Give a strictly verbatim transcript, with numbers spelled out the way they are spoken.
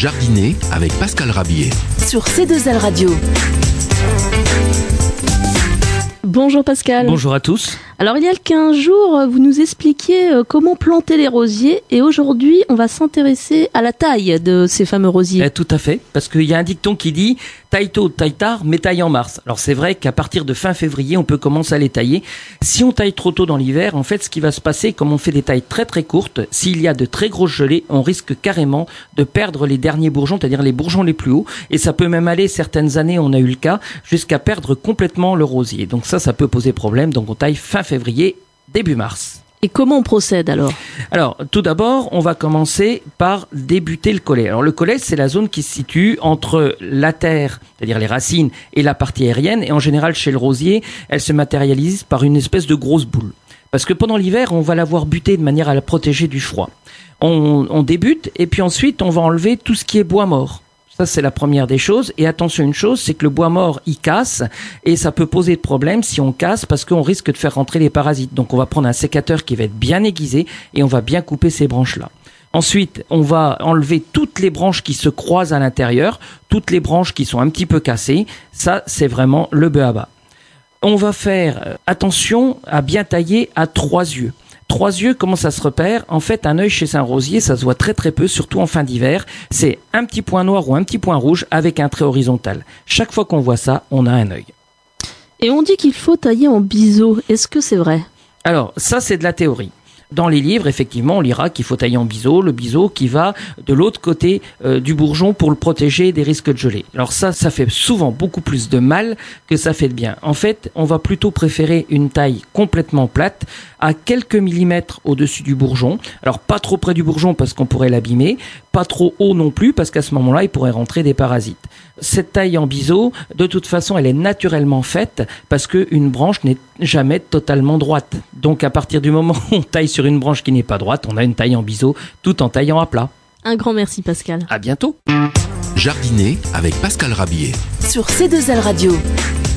Jardiner avec Pascal Rabier sur C deux L Radio. Bonjour Pascal. Bonjour à tous. Alors il y a quinze jours, vous nous expliquiez comment planter les rosiers et aujourd'hui on va s'intéresser à la taille de ces fameux rosiers. Eh, tout à fait, parce qu'il y a un dicton qui dit « taille tôt, taille tard, mais taille en mars ». Alors c'est vrai qu'à partir de fin février, on peut commencer à les tailler. Si on taille trop tôt dans l'hiver, en fait ce qui va se passer, comme on fait des tailles très très courtes, s'il y a de très grosses gelées, on risque carrément de perdre les derniers bourgeons, c'est-à-dire les bourgeons les plus hauts. Et ça peut même aller, certaines années on a eu le cas, jusqu'à perdre complètement le rosier. Donc ça, ça peut poser problème, donc on taille fin février, début mars. Et comment on procède alors ? Alors, tout d'abord, on va commencer par débuter le collet. Alors, le collet, c'est la zone qui se situe entre la terre, c'est-à-dire les racines, et la partie aérienne. Et en général, chez le rosier, elle se matérialise par une espèce de grosse boule. Parce que pendant l'hiver, on va l'avoir butée de manière à la protéger du froid. On, on débute, et puis ensuite, on va enlever tout ce qui est bois mort. Ça, c'est la première des choses. Et attention, une chose, c'est que le bois mort, il casse et ça peut poser de problème si on casse parce qu'on risque de faire rentrer les parasites. Donc, on va prendre un sécateur qui va être bien aiguisé et on va bien couper ces branches-là. Ensuite, on va enlever toutes les branches qui se croisent à l'intérieur, toutes les branches qui sont un petit peu cassées. Ça, c'est vraiment le b.a.-ba. On va faire attention à bien tailler à trois yeux. Trois yeux, comment ça se repère ? En fait, un œil chez un rosier, ça se voit très très peu, surtout en fin d'hiver. C'est un petit point noir ou un petit point rouge avec un trait horizontal. Chaque fois qu'on voit ça, on a un œil. Et on dit qu'il faut tailler en biseau. Est-ce que c'est vrai ? Alors, ça, c'est de la théorie. Dans les livres, effectivement, on lira qu'il faut tailler en biseau, le biseau qui va de l'autre côté euh, du bourgeon pour le protéger des risques de gelée. Alors ça, ça fait souvent beaucoup plus de mal que ça fait de bien. En fait, on va plutôt préférer une taille complètement plate, à quelques millimètres au-dessus du bourgeon. Alors pas trop près du bourgeon parce qu'on pourrait l'abîmer, pas trop haut non plus parce qu'à ce moment-là, il pourrait rentrer des parasites. Cette taille en biseau, de toute façon, elle est naturellement faite parce qu'une branche n'est jamais totalement droite. Donc à partir du moment où on taille sur une branche qui n'est pas droite, on a une taille en biseau tout en taillant à plat. Un grand merci Pascal. À bientôt. Jardiner avec Pascal Rabier sur C deux L Radio.